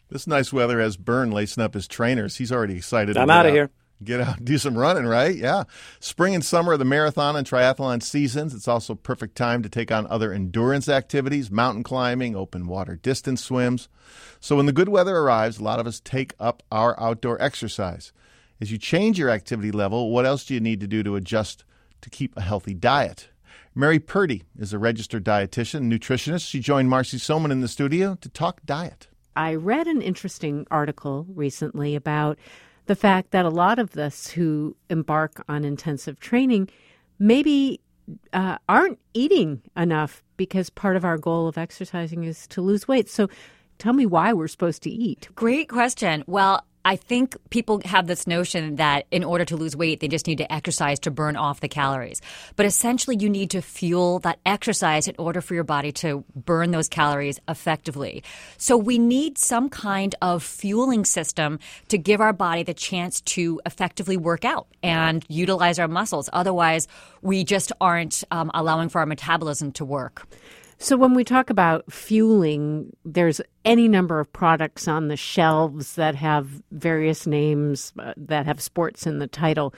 This nice weather has Byrne lacing up his trainers. He's already excited. I'm out of here. Get out and do some running, right? Yeah. Spring and summer are the marathon and triathlon seasons. It's also a perfect time to take on other endurance activities, mountain climbing, open water distance swims. So when the good weather arrives, a lot of us take up our outdoor exercise. As you change your activity level, what else do you need to do to adjust to keep a healthy diet? Mary Purdy is a registered dietitian and nutritionist. She joined Marcy Soman in the studio to talk diet. I read an interesting article recently about the fact that a lot of us who embark on intensive training maybe aren't eating enough because part of our goal of exercising is to lose weight. So tell me why we're supposed to eat. Great question. Well, I think people have this notion that in order to lose weight, they just need to exercise to burn off the calories. But essentially, you need to fuel that exercise in order for your body to burn those calories effectively. So we need some kind of fueling system to give our body the chance to effectively work out and utilize our muscles. Otherwise, we just aren't allowing for our metabolism to work. So when we talk about fueling, there's any number of products on the shelves that have various names that have sports in the title.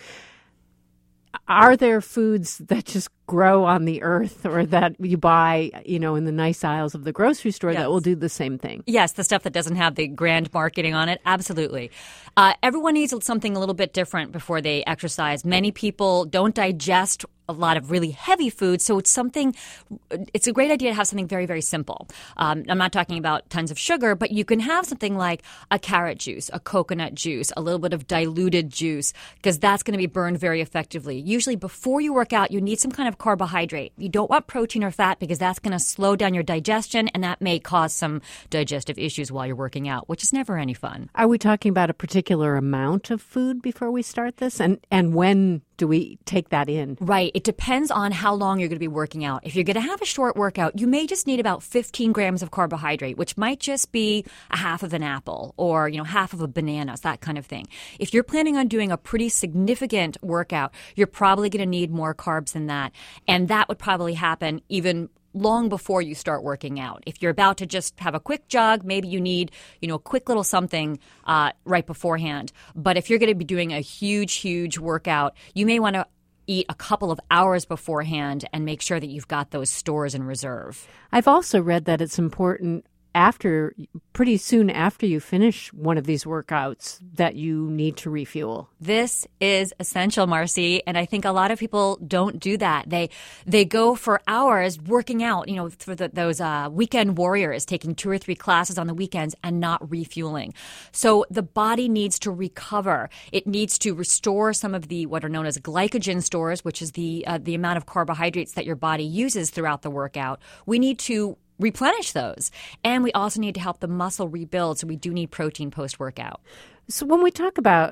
Are there foods that just grow on the earth or that you buy, in the nice aisles of the grocery store that will do the same thing? Yes, the stuff that doesn't have the grand marketing on it. Absolutely. Everyone needs something a little bit different before they exercise. Many people don't digest a lot of really heavy food, so it's a great idea to have something very, very simple. I'm not talking about tons of sugar, but you can have something like a carrot juice, a coconut juice, a little bit of diluted juice, because that's going to be burned very effectively. Usually before you work out, you need some kind of carbohydrate. You don't want protein or fat because that's going to slow down your digestion, and that may cause some digestive issues while you're working out, which is never any fun. Are we talking about a particular amount of food before we start this? And when do we take that in? Right. It depends on how long you're going to be working out. If you're going to have a short workout, you may just need about 15 grams of carbohydrate, which might just be a half of an apple or, half of a banana, that kind of thing. If you're planning on doing a pretty significant workout, you're probably going to need more carbs than that. And that would probably happen even long before you start working out. If you're about to just have a quick jog, maybe you need, a quick little something right beforehand. But if you're going to be doing a huge, huge workout, you may want to eat a couple of hours beforehand and make sure that you've got those stores in reserve. I've also read that it's important pretty soon after you finish one of these workouts that you need to refuel. This is essential, Marcy, and I think a lot of people don't do that. They go for hours working out, for those weekend warriors taking 2 or 3 classes on the weekends and not refueling. So the body needs to recover. It needs to restore some of the what are known as glycogen stores, which is the amount of carbohydrates that your body uses throughout the workout. We need to replenish those. And we also need to help the muscle rebuild, so we do need protein post-workout. So when we talk about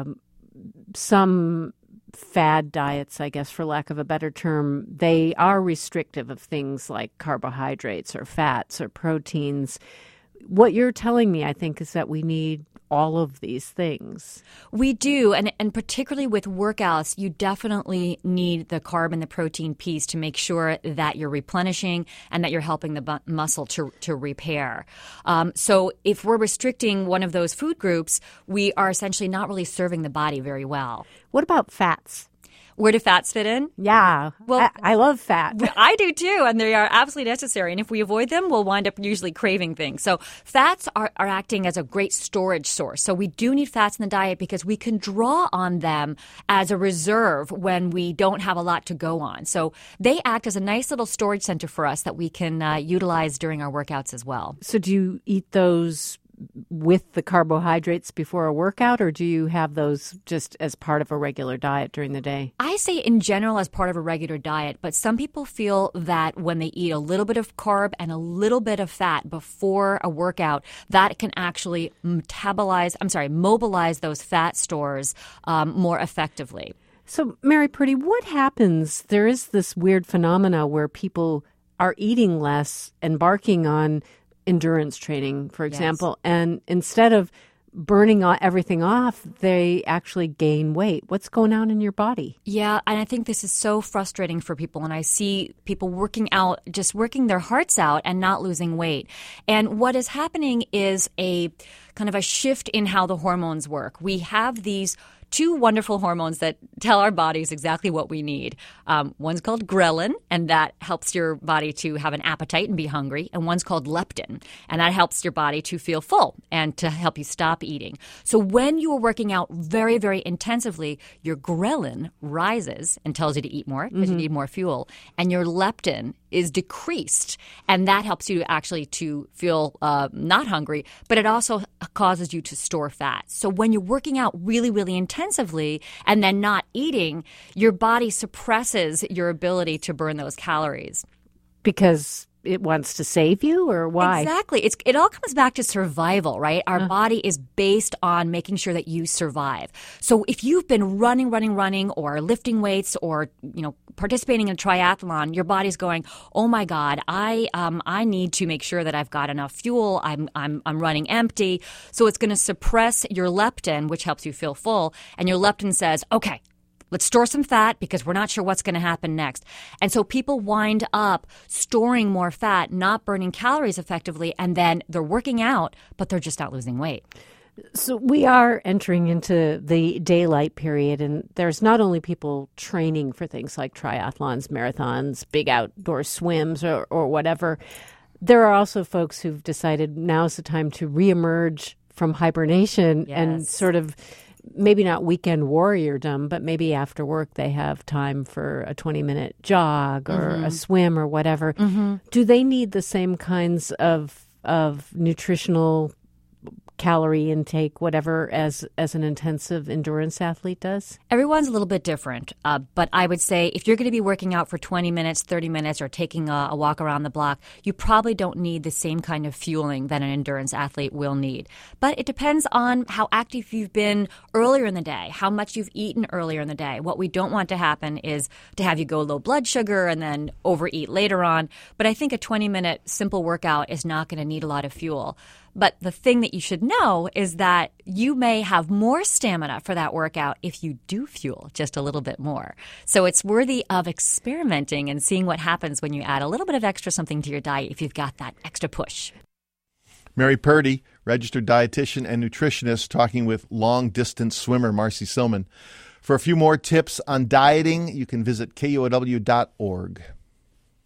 some fad diets, I guess, for lack of a better term, they are restrictive of things like carbohydrates or fats or proteins. What you're telling me, I think, is that we need all of these things. We do, and particularly with workouts, you definitely need the carb and the protein piece to make sure that you're replenishing and that you're helping the muscle to repair. So if we're restricting one of those food groups, we are essentially not really serving the body very well. What about fats? Where do fats fit in? Yeah, well, I love fat. I do too, and they are absolutely necessary. And if we avoid them, we'll wind up usually craving things. So fats are acting as a great storage source. So we do need fats in the diet because we can draw on them as a reserve when we don't have a lot to go on. So they act as a nice little storage center for us that we can utilize during our workouts as well. So do you eat those with the carbohydrates before a workout, or do you have those just as part of a regular diet during the day? I say in general as part of a regular diet, but some people feel that when they eat a little bit of carb and a little bit of fat before a workout, that can actually mobilize those fat stores more effectively. So, Mary Purdy, what happens? There is this weird phenomena where people are eating less, embarking on endurance training, for example, and instead of burning everything off, they actually gain weight. What's going on in your body? Yeah, and I think this is so frustrating for people. And I see people working out, just working their hearts out and not losing weight. And what is happening is a kind of a shift in how the hormones work. We have these two wonderful hormones that tell our bodies exactly what we need. One's called ghrelin, and that helps your body to have an appetite and be hungry. And one's called leptin, and that helps your body to feel full and to help you stop eating. So when you are working out very, very intensively, your ghrelin rises and tells you to eat more because you need more fuel. And your leptin is decreased, and that helps you actually to feel not hungry, but it also causes you to store fat. So when you're working out really, really intensively and then not eating, your body suppresses your ability to burn those calories. Because it wants to save you, or why? Exactly. It all comes back to survival, right? Our body is based on making sure that you survive. So if you've been running, or lifting weights, or participating in a triathlon, your body's going, oh my God, I need to make sure that I've got enough fuel. I'm running empty. So it's going to suppress your leptin, which helps you feel full. And your leptin says, okay, let's store some fat because we're not sure what's going to happen next. And so people wind up storing more fat, not burning calories effectively, and then they're working out, but they're just not losing weight. So we are entering into the daylight period, and there's not only people training for things like triathlons, marathons, big outdoor swims, or whatever. There are also folks who've decided now's the time to reemerge from hibernation and sort of maybe not weekend warriordom, but maybe after work they have time for a 20-minute jog or a swim or whatever. Do they need the same kinds of nutritional calorie intake, whatever, as an intensive endurance athlete does? Everyone's a little bit different, but I would say if you're going to be working out for 20 minutes, 30 minutes, or taking a walk around the block, you probably don't need the same kind of fueling that an endurance athlete will need. But it depends on how active you've been earlier in the day, how much you've eaten earlier in the day. What we don't want to happen is to have you go low blood sugar and then overeat later on. But I think a 20-minute simple workout is not going to need a lot of fuel. But the thing that you should know is that you may have more stamina for that workout if you do fuel just a little bit more. So it's worthy of experimenting and seeing what happens when you add a little bit of extra something to your diet if you've got that extra push. Mary Purdy, registered dietitian and nutritionist, talking with long-distance swimmer Marcy Silman. For a few more tips on dieting, you can visit KUOW.org.